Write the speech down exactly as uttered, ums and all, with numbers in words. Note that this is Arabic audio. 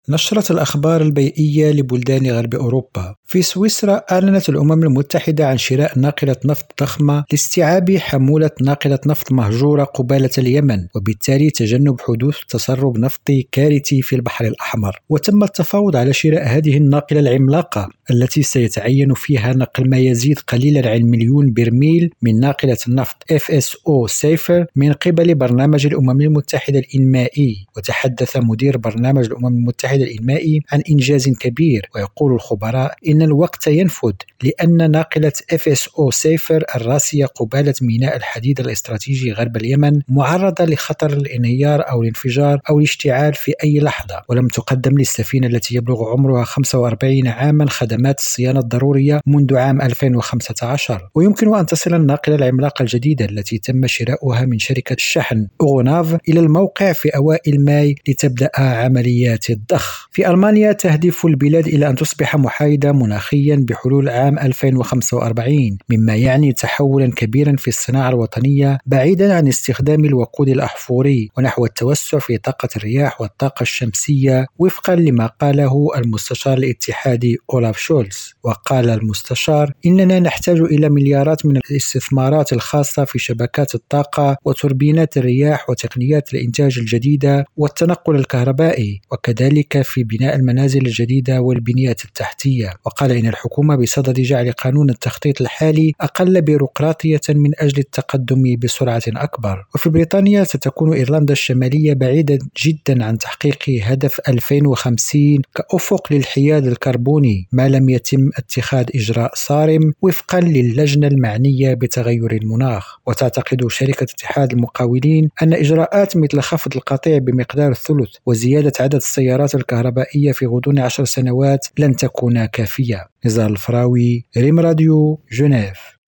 نشرت الأخبار البيئية لبلدان غرب أوروبا. في سويسرا أعلنت الأمم المتحدة عن شراء ناقلة نفط ضخمة لاستيعاب حمولة ناقلة نفط مهجورة قبالة اليمن، وبالتالي تجنب حدوث تسرب نفطي كارثي في البحر الأحمر. وتم التفاوض على شراء هذه الناقلة العملاقة التي سيتعين فيها نقل ما يزيد قليلا عن مليون برميل من ناقلة النفط إف إس أو سيفر من قبل برنامج الأمم المتحدة الإنمائي. وتحدث مدير برنامج الأمم المتحدة الإنمائي عن إنجاز كبير، ويقول الخبراء إن الوقت ينفذ لأن ناقلة إف إس أو سيفر الراسية قبالة ميناء الحديد الاستراتيجي غرب اليمن معرضة لخطر الانهيار أو الانفجار أو الاشتعال في أي لحظة، ولم تقدم للسفينة التي يبلغ عمرها خمسة وأربعين عاما خدمات الصيانة الضرورية منذ عام ألفين وخمسة عشر. ويمكن أن تصل الناقلة العملاقة الجديدة التي تم شراؤها من شركة الشحن أوغوناف إلى الموقع في أوائل ماي لتبدأ عمليات الضخ. في ألمانيا تهدف البلاد إلى أن تصبح محايدة مناخيا بحلول عام ألفين وخمسة وأربعين، مما يعني تحولا كبيرا في الصناعة الوطنية بعيدا عن استخدام الوقود الأحفوري ونحو التوسع في طاقة الرياح والطاقة الشمسية، وفقا لما قاله المستشار الاتحادي أولاف شولز. وقال المستشار: إننا نحتاج إلى مليارات من الاستثمارات الخاصة في شبكات الطاقة وتوربينات الرياح وتقنيات الإنتاج الجديدة والتنقل الكهربائي، وكذلك في بناء المنازل الجديدة والبنيات التحتية. وقال إن الحكومة بصدد جعل قانون التخطيط الحالي أقل بيروقراطية من أجل التقدم بسرعة أكبر. وفي بريطانيا ستكون إيرلندا الشمالية بعيدة جدا عن تحقيق هدف ألفين وخمسين كأفق للحياد الكربوني ما لم يتم اتخاذ إجراء صارم وفقا للجنة المعنية بتغير المناخ. وتعتقد شركة اتحاد المقاولين أن إجراءات مثل خفض القطيع بمقدار الثلث وزيادة عدد السيارات الكهربائية في غضون عشر سنوات لن تكون كافية. نزار الفراوي، ريم راديو، جنيف.